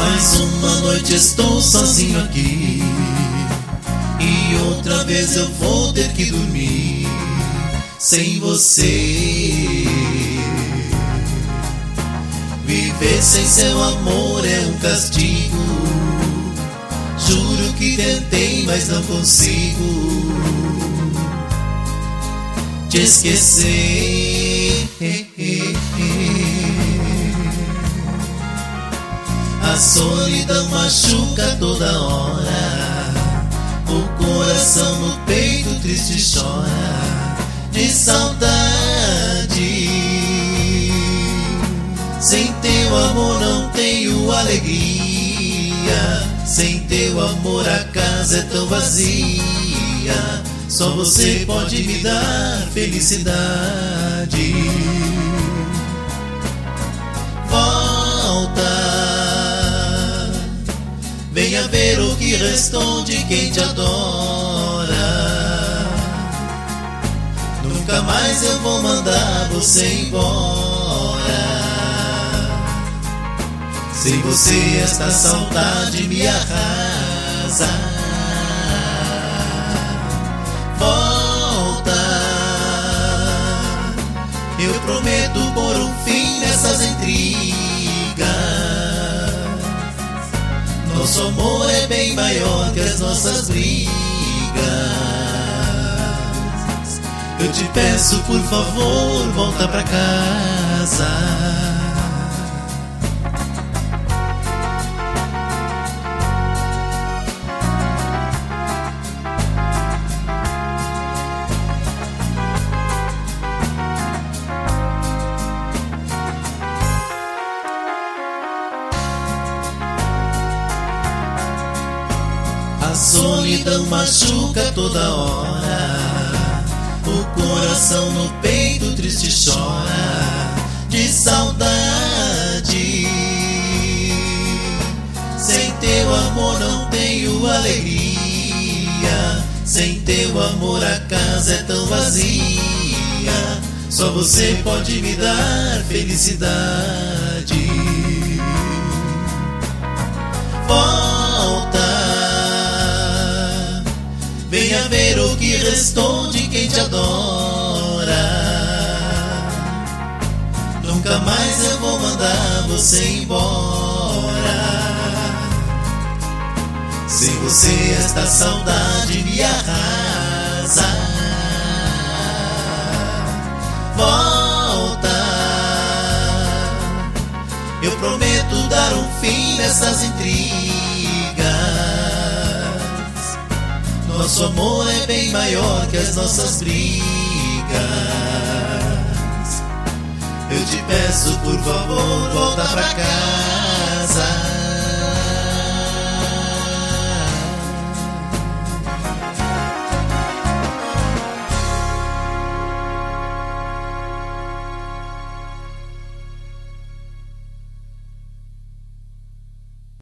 Mais uma noite estou sozinho aqui, e outra vez eu vou ter que dormir sem você. Viver sem seu amor é um castigo. Juro que tentei, mas não consigo te esquecer. A solidão machuca toda hora, o coração no peito triste chora de saudade. Sem teu amor não tenho alegria, sem teu amor a casa é tão vazia. Só você pode me dar felicidade. Volta, venha ver o que restou de quem te adora. Nunca mais eu vou mandar você embora. Sem você esta saudade me arrasa. Volta, eu prometo pôr um fim nessas intrigas. Nosso amor é bem maior que as nossas brigas. Eu te peço, por favor, volta pra casa. A solidão machuca toda hora, o coração no peito triste chora de saudade. Sem teu amor não tenho alegria, sem teu amor a casa é tão vazia. Só você pode me dar felicidade. Volta, venha ver o que restou de quem te adora. Nunca mais eu vou mandar você embora. Sem você esta saudade me arrasa. Volta, eu prometo dar um fim nessas intrigas. Nosso amor é bem maior que as nossas brigas. Eu te peço, por favor, volta pra casa.